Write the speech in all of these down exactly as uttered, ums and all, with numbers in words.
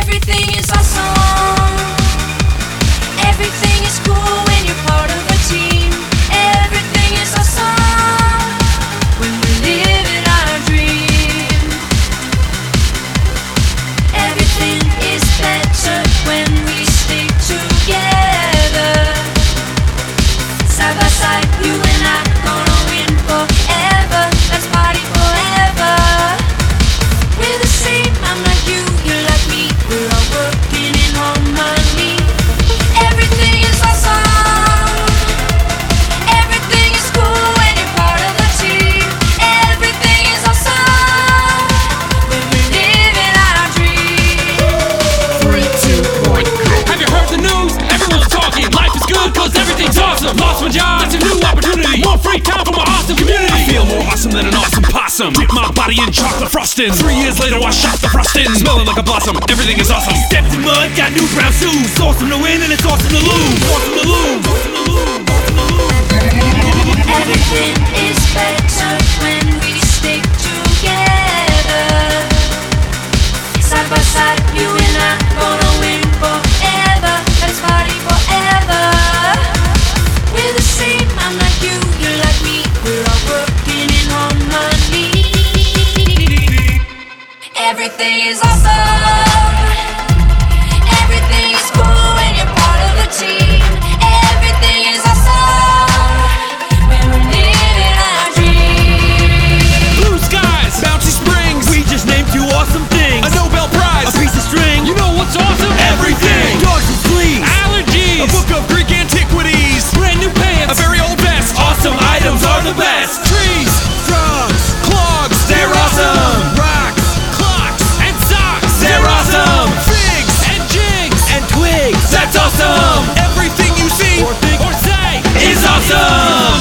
Everything is awesome. Everything is cool when you're part of a team. Everything is awesome when we're living our dream. Everything is better when we stick together. Side by side, you and I gonna win forever. Let's party forever. We're the same, I'm like you, you're like me. We're all working in harmony. Everything is awesome. Everything is cool when you're part of the team. Everything is awesome when we're living our dream. Three, two, one, go. Have you heard the news? Everyone's talking. Life is good cause everything's awesome. Lost my job, that's a new opportunity. More free time for my awesome community. I feel more awesome than an awesome possum. Dip my body in chocolate frosting. Three years later I shot the frosting. Smelling like a blossom, everything is awesome. Stepped in mud, got new brown shoes. It's awesome to win and it's awesome to lose. Awesome to lose. Awesome to lose. Awesome to lose. Everything is better when we stick together. Side by side, you and I gonna win forever. Let's party forever. We're the same, I'm like you, you're like me. We're all working in harmony. Everything is awesome. Everything is cool when you're part of the team. Everything is awesome when we're living our dream. Blue skies, bouncy springs. We just named two awesome things. A Nobel Prize, A piece of string. you know what's awesome? Everything. Dogs and fleas. Allergies, a book of Greek antiquities. Brand new pants. A very old vest. Awesome items are the best. Trees, frogs, clogs, They're awesome. Rocks, clocks, And socks. They're awesome. figs, And jigs. And twigs. That's awesome. everything you see Or think Or say. is awesome.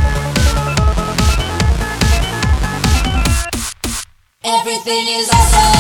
Everything is awesome.